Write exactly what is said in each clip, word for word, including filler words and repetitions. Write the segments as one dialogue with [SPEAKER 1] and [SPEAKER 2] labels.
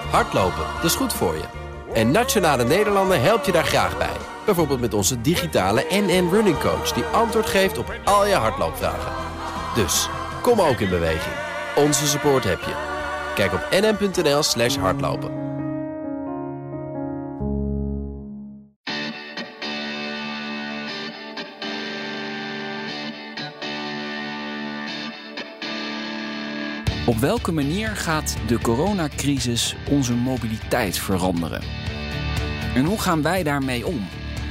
[SPEAKER 1] Hardlopen, dat is goed voor je. En Nationale Nederlanden helpt je daar graag bij. Bijvoorbeeld met onze digitale N N Running Coach... die antwoord geeft op al je hardloopvragen. Dus, kom ook in beweging. Onze support heb je. Kijk op nn.nl slash hardlopen.
[SPEAKER 2] Op welke manier gaat de coronacrisis onze mobiliteit veranderen? En hoe gaan wij daarmee om?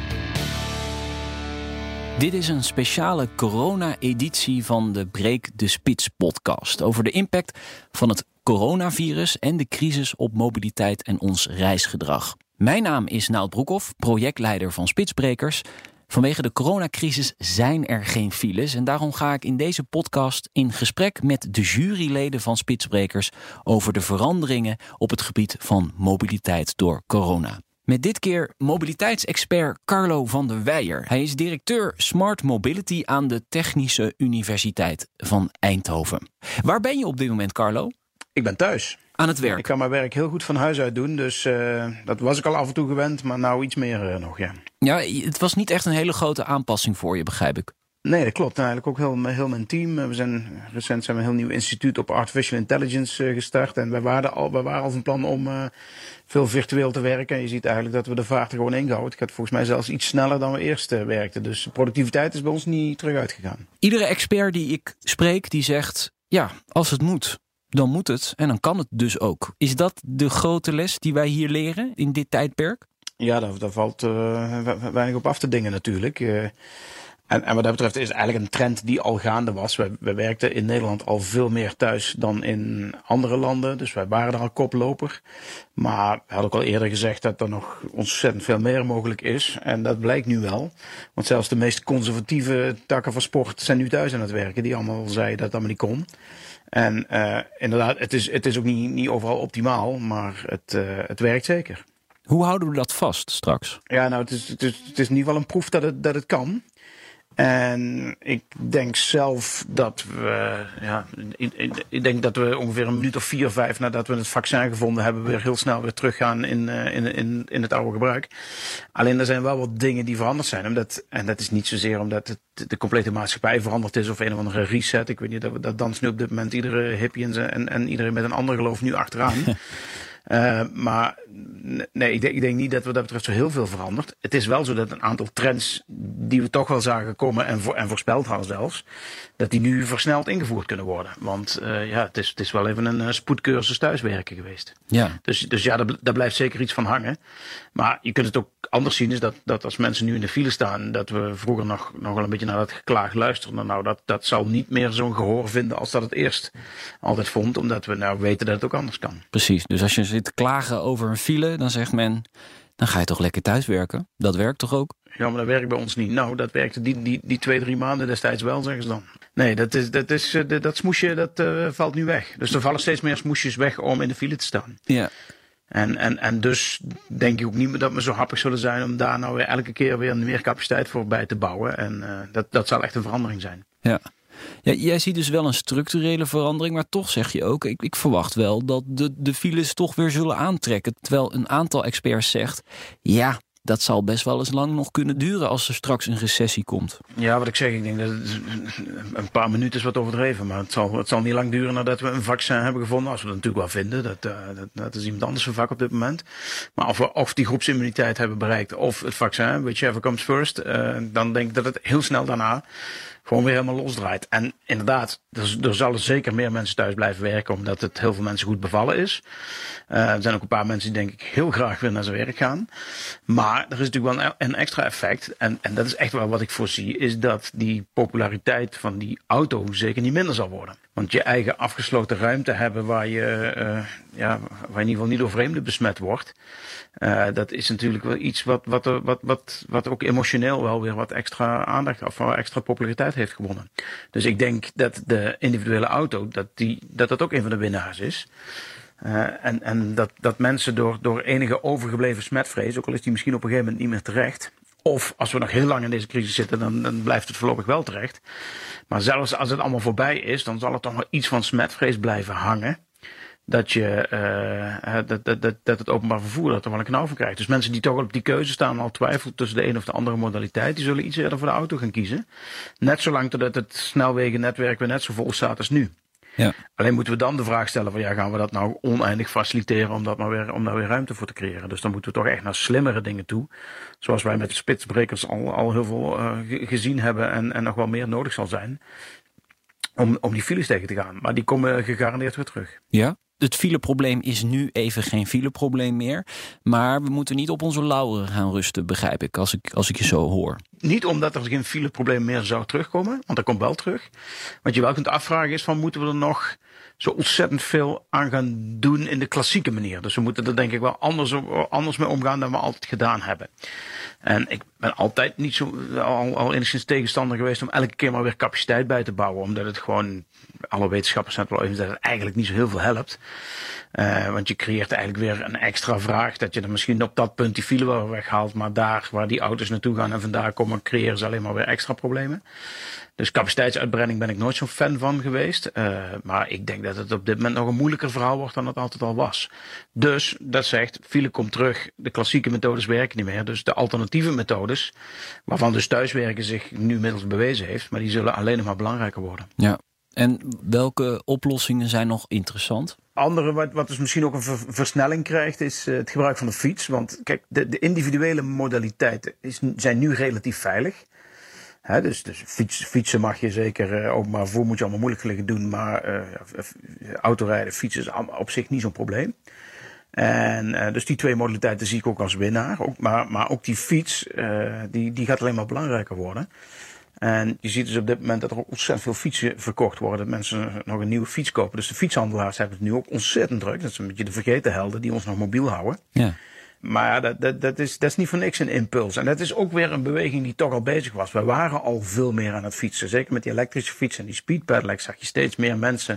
[SPEAKER 2] Dit is een speciale corona-editie van de Breek de Spits podcast... over de impact van het coronavirus en de crisis op mobiliteit en ons reisgedrag. Mijn naam is Nout Broekhoff, projectleider van Spitsbrekers. Vanwege de coronacrisis zijn er geen files en daarom ga ik in deze podcast in gesprek met de juryleden van Spitsbrekers over de veranderingen op het gebied van mobiliteit door corona. Met dit keer mobiliteitsexpert Carlo van der Weijer. Hij is directeur Smart Mobility aan de Technische Universiteit van Eindhoven. Waar ben je op dit moment, Carlo?
[SPEAKER 3] Ik ben thuis.
[SPEAKER 2] Aan het werk?
[SPEAKER 3] Ik kan mijn werk heel goed van huis uit doen, dus uh, dat was ik al af en toe gewend, maar nou iets meer uh, nog, ja.
[SPEAKER 2] Ja, het was niet echt een hele grote aanpassing voor je, begrijp ik.
[SPEAKER 3] Nee, dat klopt. En eigenlijk ook heel, heel mijn team. We zijn recent zijn we een heel nieuw instituut op Artificial Intelligence uh, gestart. En wij waren al, wij waren al van plan om uh, veel virtueel te werken. En je ziet eigenlijk dat we de vaart er gewoon ingehouden. Het gaat volgens mij zelfs iets sneller dan we eerst uh, werkten. Dus de productiviteit is bij ons niet terug uitgegaan.
[SPEAKER 2] Iedere expert die ik spreek, die zegt, ja, als het moet, dan moet het. En dan kan het dus ook. Is dat de grote les die wij hier leren in dit tijdperk?
[SPEAKER 3] Ja, daar, daar valt uh, weinig op af te dingen natuurlijk. Uh, En, en wat dat betreft is eigenlijk een trend die al gaande was. We, we werkten in Nederland al veel meer thuis dan in andere landen. Dus wij waren er al koploper. Maar we hadden ook al eerder gezegd dat er nog ontzettend veel meer mogelijk is. En dat blijkt nu wel. Want zelfs de meest conservatieve takken van sport zijn nu thuis aan het werken. Die allemaal zeiden dat dat allemaal niet kon. En uh, inderdaad, het is, het is ook niet, niet overal optimaal. Maar het, uh, het werkt zeker.
[SPEAKER 2] Hoe houden we dat vast straks?
[SPEAKER 3] Ja, nou, het is, het is, het is in ieder geval een proef dat het, dat het kan. En ik denk zelf dat we, ja, ik, ik denk dat we ongeveer een minuut of vier, vijf nadat we het vaccin gevonden hebben, weer heel snel weer teruggaan in, in, in, in het oude gebruik. Alleen er zijn wel wat dingen die veranderd zijn. Omdat, en dat is niet zozeer omdat het, de complete maatschappij veranderd is of een of andere reset. Ik weet niet, dat, dat danst nu op dit moment iedere hippie en, en, en iedereen met een ander geloof nu achteraan. Uh, maar nee, ik denk, ik denk niet dat wat dat betreft zo heel veel verandert. Het is wel zo dat een aantal trends die we toch wel zagen komen en, voor, en voorspeld hadden zelfs, dat die nu versneld ingevoerd kunnen worden. Want uh, ja, het is, het is wel even een uh, spoedcursus thuiswerken geweest. Ja. Dus, dus ja, daar, daar blijft zeker iets van hangen. Maar je kunt het ook anders zien, is dat, dat als mensen nu in de file staan, dat we vroeger nog, nog wel een beetje naar dat geklaag luisterden. Nou, dat, dat zal niet meer zo'n gehoor vinden als dat het eerst altijd vond, omdat we nou weten dat het ook anders kan.
[SPEAKER 2] Precies, dus als je zit te klagen over een file, dan zegt men, dan ga je toch lekker thuiswerken? Dat werkt toch ook?
[SPEAKER 3] Ja, maar dat werkt bij ons niet. Nou, dat werkte die, die, die twee, drie maanden destijds wel, zeggen ze dan. Nee, dat, is, dat, is, dat, dat smoesje, dat uh, valt nu weg. Dus er vallen steeds meer smoesjes weg om in de file te staan.
[SPEAKER 2] Ja.
[SPEAKER 3] En, en, en dus denk ik ook niet meer dat we zo happig zullen zijn om daar nou weer elke keer weer meer capaciteit voor bij te bouwen. En uh, dat, dat zal echt een verandering zijn.
[SPEAKER 2] Ja. Ja, jij ziet dus wel een structurele verandering, maar toch zeg je ook, ik, ik verwacht wel dat de, de files toch weer zullen aantrekken. Terwijl een aantal experts zegt, ja, dat zal best wel eens lang nog kunnen duren als er straks een recessie komt.
[SPEAKER 3] Ja, wat ik zeg, ik denk dat het een paar minuten is wat overdreven. Maar het zal, het zal niet lang duren nadat we een vaccin hebben gevonden. Als we dat natuurlijk wel vinden. Dat, uh, dat, dat is iemand anders zijn vak op dit moment. Maar of we of die groepsimmuniteit hebben bereikt of het vaccin, whichever comes first. Uh, dan denk ik dat het heel snel daarna gewoon weer helemaal losdraait. En inderdaad, er, er zullen zeker meer mensen thuis blijven werken, omdat het heel veel mensen goed bevallen is. Uh, er zijn ook een paar mensen die denk ik heel graag weer naar zijn werk gaan. Maar er is natuurlijk wel een, een extra effect. En, en dat is echt wel wat ik voorzie, is dat die populariteit van die auto zeker niet minder zal worden. Want je eigen afgesloten ruimte hebben waar je, uh, ja, waar je in ieder geval niet door vreemden besmet wordt. Uh, dat is natuurlijk wel iets wat, wat, wat, wat, wat ook emotioneel wel weer wat extra aandacht of extra populariteit heeft gewonnen. Dus ik denk dat de individuele auto, dat die, dat, dat ook een van de winnaars is. Uh, en, en dat, dat mensen door, door enige overgebleven smetvrees, ook al is die misschien op een gegeven moment niet meer terecht. Of als we nog heel lang in deze crisis zitten, dan, dan blijft het voorlopig wel terecht. Maar zelfs als het allemaal voorbij is, dan zal er toch nog iets van smetvrees blijven hangen. dat, je, uh, dat, dat, dat, dat het openbaar vervoer dat er wel een knauw van krijgt. Dus mensen die toch al op die keuze staan al twijfelen tussen de een of de andere modaliteit, die zullen iets eerder voor de auto gaan kiezen. Net zolang totdat het snelwegennetwerk weer net zo vol staat als nu.
[SPEAKER 2] Ja.
[SPEAKER 3] Alleen moeten we dan de vraag stellen van ja, gaan we dat nou oneindig faciliteren om, dat maar weer, om daar weer ruimte voor te creëren. Dus dan moeten we toch echt naar slimmere dingen toe. Zoals wij met de spitsbrekers al, al heel veel uh, gezien hebben en, en nog wel meer nodig zal zijn. Om, om die files tegen te gaan. Maar die komen gegarandeerd weer terug.
[SPEAKER 2] Ja, het fileprobleem is nu even geen fileprobleem meer. Maar we moeten niet op onze lauweren gaan rusten, begrijp ik, als ik, als ik je zo hoor.
[SPEAKER 3] Niet omdat er geen fileprobleem meer zou terugkomen, want dat komt wel terug. Wat je wel kunt afvragen is van, moeten we er nog zo ontzettend veel aan gaan doen in de klassieke manier. Dus we moeten er denk ik wel anders, anders mee omgaan dan we altijd gedaan hebben. En ik ben altijd niet zo, al, al enigszins tegenstander geweest om elke keer maar weer capaciteit bij te bouwen. Omdat het gewoon, alle wetenschappers zijn het wel even dat het eigenlijk niet zo heel veel helpt. Uh, want je creëert eigenlijk weer een extra vraag. Dat je dan misschien op dat punt die file wel weghaalt. Maar daar waar die auto's naartoe gaan en vandaar komen, creëren ze alleen maar weer extra problemen. Dus capaciteitsuitbreiding ben ik nooit zo'n fan van geweest. Uh, maar ik denk dat het op dit moment nog een moeilijker verhaal wordt dan het altijd al was. Dus dat zegt, file komt terug. De klassieke methodes werken niet meer. Dus de alternatieve methodes, waarvan dus thuiswerken zich nu inmiddels bewezen heeft. Maar die zullen alleen nog maar belangrijker worden.
[SPEAKER 2] Ja. En welke oplossingen zijn nog interessant?
[SPEAKER 3] Andere, wat, wat dus misschien ook een ver, versnelling krijgt, is uh, het gebruik van de fiets. Want kijk, de, de individuele modaliteiten is, zijn nu relatief veilig. He, dus dus fiets, fietsen mag je zeker, uh, openbaar vervoer moet je allemaal moeilijk liggen doen. Maar uh, autorijden, fietsen is op zich niet zo'n probleem. En uh, dus die twee modaliteiten zie ik ook als winnaar. Ook, maar, maar ook die fiets, uh, die, die gaat alleen maar belangrijker worden. En je ziet dus op dit moment dat er ook ontzettend veel fietsen verkocht worden. Dat mensen nog een nieuwe fiets kopen. Dus de fietshandelaars hebben het nu ook ontzettend druk. Dat is een beetje de vergeten helden die ons nog mobiel houden.
[SPEAKER 2] Ja.
[SPEAKER 3] Maar ja, dat, dat, dat, is, dat is niet voor niks een impuls. En dat is ook weer een beweging die toch al bezig was. We waren al veel meer aan het fietsen. Zeker met die elektrische fietsen en die speedpedelecs zag je steeds meer mensen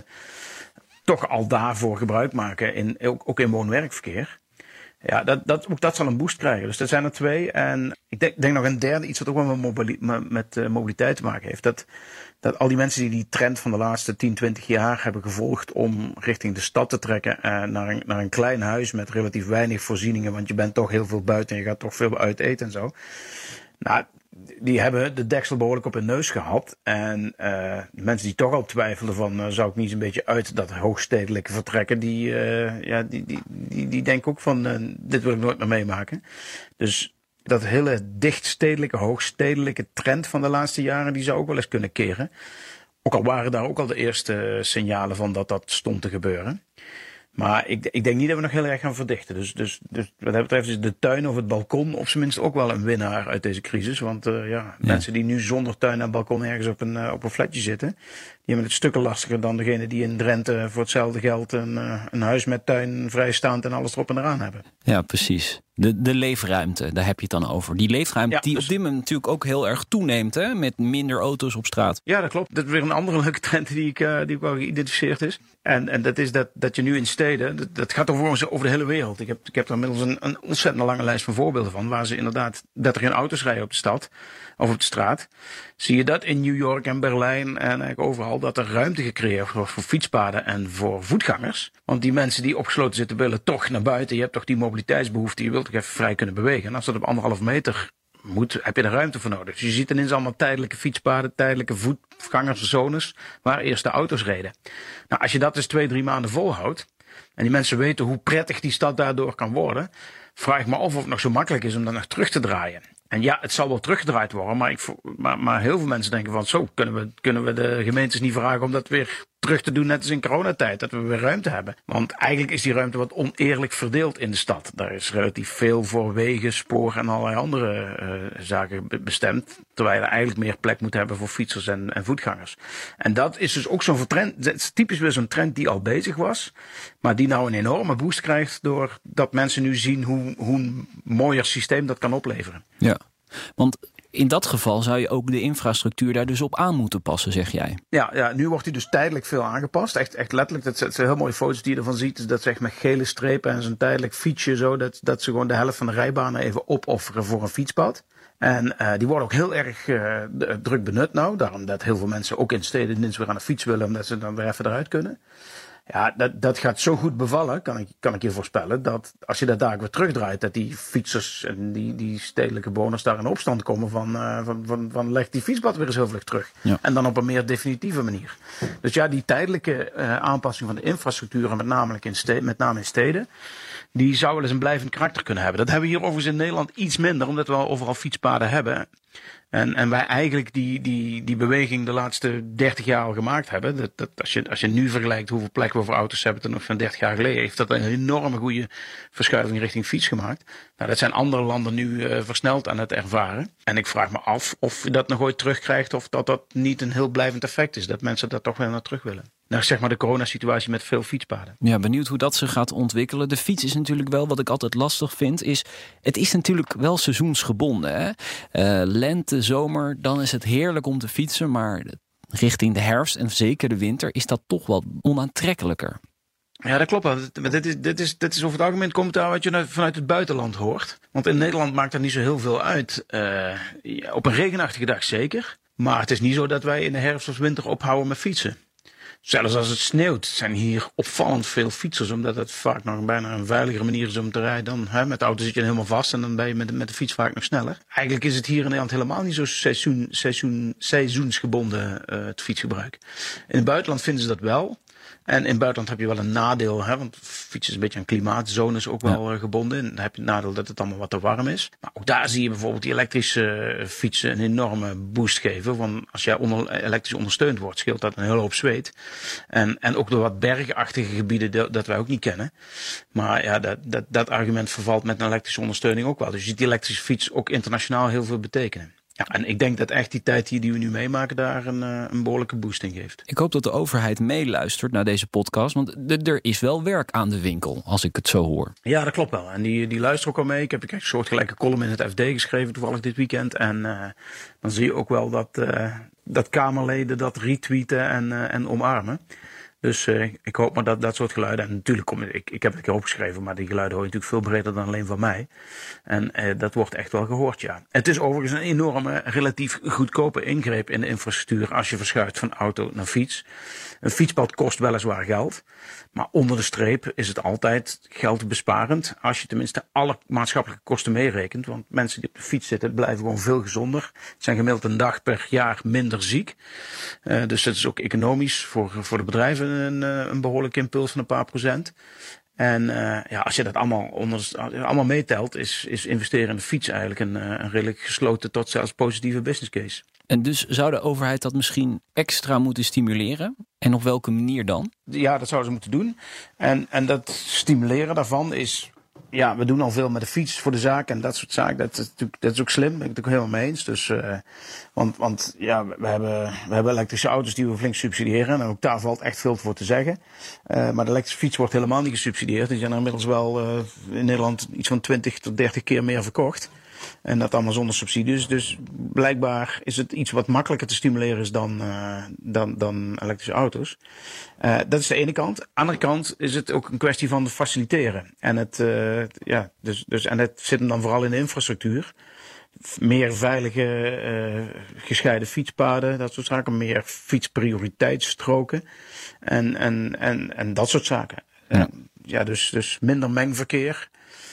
[SPEAKER 3] toch al daarvoor gebruik maken. In, ook, ook in woon-werkverkeer. Ja, dat, dat, ook dat zal een boost krijgen. Dus dat zijn er twee. En ik denk, denk nog een derde, iets wat ook wel met, mobili- met, met uh, mobiliteit te maken heeft. Dat, dat al die mensen die die trend van de laatste tien, twintig jaar hebben gevolgd om richting de stad te trekken, uh, naar, een, naar een klein huis met relatief weinig voorzieningen, want je bent toch heel veel buiten en je gaat toch veel uit eten en zo. Nou, die hebben de deksel behoorlijk op hun neus gehad. En uh, die mensen die toch al twijfelden van, uh, zou ik niet eens een beetje uit dat hoogstedelijke vertrekken, die, uh, ja, die, die, die, die denken ook van, uh, dit wil ik nooit meer meemaken. Dus dat hele dichtstedelijke, hoogstedelijke trend van de laatste jaren, die zou ook wel eens kunnen keren. Ook al waren daar ook al de eerste signalen van dat dat stond te gebeuren. Maar ik, ik denk niet dat we nog heel erg gaan verdichten. Dus, dus, dus wat dat betreft is de tuin of het balkon op zijn minst ook wel een winnaar uit deze crisis. Want uh, ja, ja, mensen die nu zonder tuin en balkon ergens op een, uh, op een flatje zitten, die hebben het stukken lastiger dan degene die in Drenthe voor hetzelfde geld een, uh, een huis met tuin vrijstaand en alles erop en eraan hebben.
[SPEAKER 2] Ja, precies. De, de leefruimte, daar heb je het dan over. Die leefruimte ja, die dus op dit moment natuurlijk ook heel erg toeneemt, hè? Met minder auto's op straat.
[SPEAKER 3] Ja, dat klopt. Dat is weer een andere leuke trend die ik, uh, die ook wel geïdentificeerd is. En, en dat is dat, dat je nu in steden, dat, dat gaat over, over de hele wereld. Ik heb, ik heb daar inmiddels een, een ontzettend lange lijst van voorbeelden van, waar ze inderdaad, dat er geen auto's rijden op de stad of op de straat. Zie je dat in New York en Berlijn en eigenlijk overal, dat er ruimte gecreëerd wordt voor fietspaden en voor voetgangers. Want die mensen die opgesloten zitten willen toch naar buiten. Je hebt toch die mobiliteitsbehoefte, je wilt toch even vrij kunnen bewegen. En als dat op anderhalf meter moet, heb je er ruimte voor nodig. Dus je ziet ineens allemaal tijdelijke fietspaden, tijdelijke voetgangerszones, waar eerst de auto's reden. Nou, als je dat dus twee, drie maanden volhoudt, en die mensen weten hoe prettig die stad daardoor kan worden, vraag ik me af of het nog zo makkelijk is om dat nog terug te draaien. En ja, het zal wel teruggedraaid worden, maar, ik, maar, maar heel veel mensen denken van, zo kunnen we, kunnen we de gemeentes niet vragen om dat weer terug te doen, net als in coronatijd, dat we weer ruimte hebben. Want eigenlijk is die ruimte wat oneerlijk verdeeld in de stad. Daar is relatief veel voor wegen, spoor en allerlei andere uh, zaken bestemd, terwijl je eigenlijk meer plek moet hebben voor fietsers en, en voetgangers. En dat is dus ook zo'n trend, het is typisch weer zo'n trend die al bezig was, maar die nou een enorme boost krijgt doordat mensen nu zien hoe, hoe een mooier systeem dat kan opleveren.
[SPEAKER 2] Ja, want in dat geval zou je ook de infrastructuur daar dus op aan moeten passen, zeg jij.
[SPEAKER 3] Ja, ja, nu wordt die dus tijdelijk veel aangepast. Echt, echt letterlijk, dat zijn heel mooie foto's die je ervan ziet. Dus dat ze echt met gele strepen en zo'n tijdelijk fietsje zo, dat, dat ze gewoon de helft van de rijbanen even opofferen voor een fietspad. En uh, die worden ook heel erg uh, druk benut nou. Daarom dat heel veel mensen ook in steden ineens weer aan de fiets willen, omdat ze dan weer even eruit kunnen. Ja, dat, dat gaat zo goed bevallen, kan ik, kan ik je voorspellen, dat als je dat daar weer terugdraait, dat die fietsers en die, die stedelijke bewoners daar in opstand komen van, uh, van, van, van leg die fietsblad weer eens heel vlug terug.
[SPEAKER 2] Ja.
[SPEAKER 3] En dan op een meer definitieve manier. Dus ja, die tijdelijke uh, aanpassing van de infrastructuur, en met name in steden, met name in steden, die zou wel eens een blijvend karakter kunnen hebben. Dat hebben we hier overigens in Nederland iets minder, omdat we al overal fietspaden hebben. En, en wij eigenlijk die, die, die beweging de laatste dertig jaar al gemaakt hebben. Dat, dat als, je, als je nu vergelijkt hoeveel plekken we voor auto's hebben ten nog van dertig jaar geleden, heeft dat een enorme goede verschuiving richting fiets gemaakt. Nou, dat zijn andere landen nu uh, versneld aan het ervaren. En ik vraag me af of je dat nog ooit terugkrijgt of dat dat niet een heel blijvend effect is. Dat mensen daar toch wel naar terug willen. Nou, zeg maar de coronasituatie met veel fietspaden.
[SPEAKER 2] Ja, benieuwd hoe dat zich gaat ontwikkelen. De fiets is natuurlijk wel, wat ik altijd lastig vind, is het is natuurlijk wel seizoensgebonden. Hè? Uh, lente, zomer, dan is het heerlijk om te fietsen. Maar richting de herfst en zeker de winter is dat toch wel onaantrekkelijker.
[SPEAKER 3] Ja, dat klopt wel. Dit is, dit is, dit is over het algemeen commentaar wat je vanuit het buitenland hoort. Want in Nederland maakt dat niet zo heel veel uit. Uh, op een regenachtige dag zeker. Maar het is niet zo dat wij in de herfst of winter ophouden met fietsen. Zelfs als het sneeuwt zijn hier opvallend veel fietsers. Omdat het vaak nog bijna een veiligere manier is om te rijden. Dan, hè, met de auto zit je helemaal vast en dan ben je met, met de fiets vaak nog sneller. Eigenlijk is het hier in Nederland helemaal niet zo seizoen, seizoen, seizoensgebonden uh, het fietsgebruik. In het buitenland vinden ze dat wel. En in het buitenland heb je wel een nadeel, hè, want fietsen is een beetje een klimaatzone, is ook wel ja. gebonden. En dan heb je het nadeel dat het allemaal wat te warm is. Maar ook daar zie je bijvoorbeeld die elektrische fietsen een enorme boost geven. Want als jij onder, elektrisch ondersteund wordt, scheelt dat een hele hoop zweet. En, en ook door wat bergachtige gebieden dat, dat wij ook niet kennen. Maar ja, dat, dat, dat argument vervalt met een elektrische ondersteuning ook wel. Dus je ziet die elektrische fiets ook internationaal heel veel betekenen. Ja, en ik denk dat echt die tijd die we nu meemaken daar een, een behoorlijke boost in geeft.
[SPEAKER 2] Ik hoop dat de overheid meeluistert naar deze podcast. Want d- er is wel werk aan de winkel, als ik het zo hoor.
[SPEAKER 3] Ja, dat klopt wel. En die, die luisteren ook al mee. Ik heb een soortgelijke column in het F D geschreven, toevallig dit weekend. En uh, dan zie je ook wel dat, uh, dat Kamerleden dat retweeten en, uh, en omarmen. Dus uh, ik hoop maar dat dat soort geluiden, en natuurlijk kom ik, ik heb het een keer opgeschreven, maar die geluiden hoor je natuurlijk veel breder dan alleen van mij. En uh, dat wordt echt wel gehoord, ja. Het is overigens een enorme, relatief goedkope ingreep in de infrastructuur als je verschuift van auto naar fiets. Een fietspad kost weliswaar geld, maar onder de streep is het altijd geldbesparend als je tenminste alle maatschappelijke kosten meerekent. Want mensen die op de fiets zitten blijven gewoon veel gezonder. Het zijn gemiddeld een dag per jaar minder ziek. Uh, dus dat is ook economisch voor, voor de bedrijven een, een behoorlijke impuls van een paar procent. En uh, ja, als je dat allemaal, onder, allemaal meetelt, is, is investeren in de fiets eigenlijk een, een redelijk gesloten tot zelfs positieve business case.
[SPEAKER 2] En dus zou de overheid dat misschien extra moeten stimuleren? En op welke manier dan?
[SPEAKER 3] Ja, dat zouden ze moeten doen. En, en dat stimuleren daarvan is... Ja, we doen al veel met de fiets voor de zaak en dat soort zaken. Dat is, dat is ook slim, daar ben ik het ook helemaal mee eens. Dus, uh, want, want ja, we hebben, we hebben elektrische auto's die we flink subsidiëren. En ook daar valt echt veel voor te zeggen. Uh, maar de elektrische fiets wordt helemaal niet gesubsidieerd. Die zijn er inmiddels wel uh, in Nederland iets van twintig tot dertig keer meer verkocht. En dat allemaal zonder subsidies. Dus blijkbaar is het iets wat makkelijker te stimuleren is dan, uh, dan, dan elektrische auto's. Uh, dat is de ene kant. Aan de andere kant is het ook een kwestie van faciliteren. En het, uh, ja, dus, dus, en het zit hem dan vooral in de infrastructuur. Meer veilige, uh, gescheiden fietspaden, dat soort zaken. Meer fietsprioriteitsstroken. En, en, en, en dat soort zaken. Ja, uh, ja dus, dus minder mengverkeer.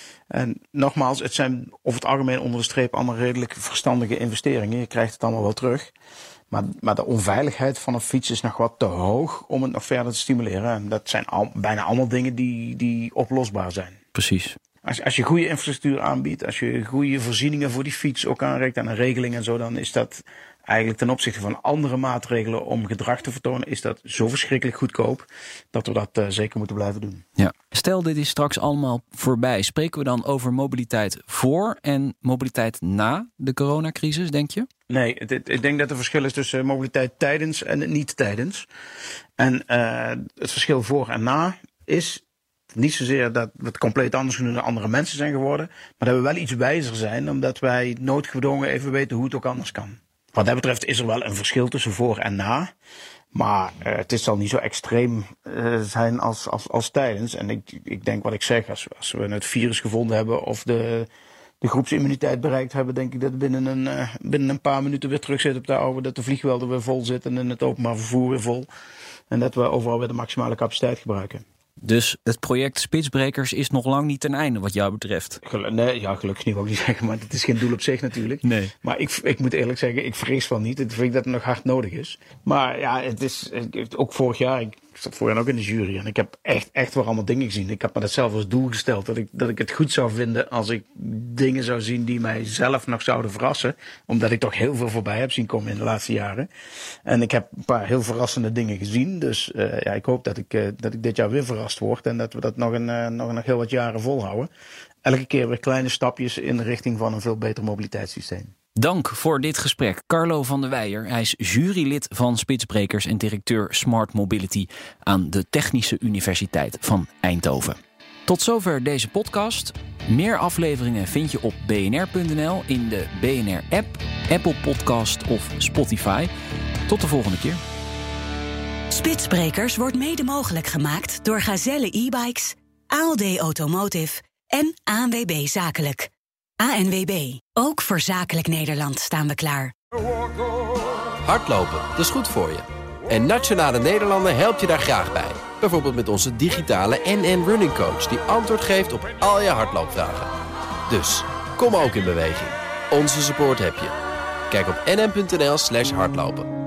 [SPEAKER 3] En nogmaals, het zijn over het algemeen onder de streep allemaal redelijk verstandige investeringen. Je krijgt het allemaal wel terug. Maar, maar de onveiligheid van een fiets is nog wat te hoog om het nog verder te stimuleren. En dat zijn al, bijna allemaal dingen die, die oplosbaar zijn.
[SPEAKER 2] Precies.
[SPEAKER 3] Als, als je goede infrastructuur aanbiedt, als je goede voorzieningen voor die fiets ook aanreikt aan een regeling en zo, dan is dat eigenlijk ten opzichte van andere maatregelen om gedrag te vertonen, is dat zo verschrikkelijk goedkoop dat we dat uh, zeker moeten blijven doen.
[SPEAKER 2] Ja. Stel, dit is straks allemaal voorbij. Spreken we dan over mobiliteit voor en mobiliteit na de coronacrisis, denk je?
[SPEAKER 3] Nee, het, het, ik denk dat er verschil is tussen mobiliteit tijdens en niet tijdens. En uh, het verschil voor en na is niet zozeer dat we het compleet anders doen dan andere mensen zijn geworden, maar dat we wel iets wijzer zijn, omdat wij noodgedwongen even weten hoe het ook anders kan. Wat dat betreft is er wel een verschil tussen voor en na. Maar uh, het zal niet zo extreem uh, zijn als, als, als tijdens. En ik, ik denk wat ik zeg, als, als we het virus gevonden hebben of de, de groepsimmuniteit bereikt hebben, denk ik dat binnen een, uh, binnen een paar minuten weer terug zit op de oude, dat de vliegvelden weer vol zitten en het openbaar vervoer weer vol. En dat we overal weer de maximale capaciteit gebruiken.
[SPEAKER 2] Dus het project Spitsbrekers is nog lang niet ten einde wat jou betreft?
[SPEAKER 3] Gelu- nee, ja, gelukkig niet, wil ik niet zeggen, maar het is geen doel op zich natuurlijk.
[SPEAKER 2] Nee.
[SPEAKER 3] Maar ik, ik moet eerlijk zeggen, ik vrees van niet. Ik vind dat het nog hard nodig is. Maar ja, het is ook vorig jaar, ik zat vorig jaar ook in de jury en ik heb echt, echt wel allemaal dingen gezien. Ik heb me dat zelf als doel gesteld, dat ik, dat ik het goed zou vinden als ik dingen zou zien die mij zelf nog zouden verrassen. Omdat ik toch heel veel voorbij heb zien komen in de laatste jaren. En ik heb een paar heel verrassende dingen gezien. Dus uh, ja, ik hoop dat ik, uh, dat ik dit jaar weer verrast word en dat we dat nog, een, uh, nog, nog heel wat jaren volhouden. Elke keer weer kleine stapjes in de richting van een veel beter mobiliteitssysteem.
[SPEAKER 2] Dank voor dit gesprek, Carlo van der Weijer. Hij is jurylid van Spitsbrekers en directeur Smart Mobility aan de Technische Universiteit van Eindhoven. Tot zover deze podcast. Meer afleveringen vind je op b n r punt n l, in de B N R-app, Apple Podcast of Spotify. Tot de volgende keer.
[SPEAKER 4] Spitsbrekers wordt mede mogelijk gemaakt door Gazelle e-bikes, A L D Automotive en A N W B Zakelijk. A N W B, ook voor Zakelijk Nederland staan we klaar.
[SPEAKER 1] Hardlopen, dat is goed voor je. En Nationale Nederlanden helpt je daar graag bij. Bijvoorbeeld met onze digitale N N Running Coach, die antwoord geeft op al je hardloopvragen. Dus, kom ook in beweging. Onze support heb je. Kijk op n n punt n l slash hardlopen.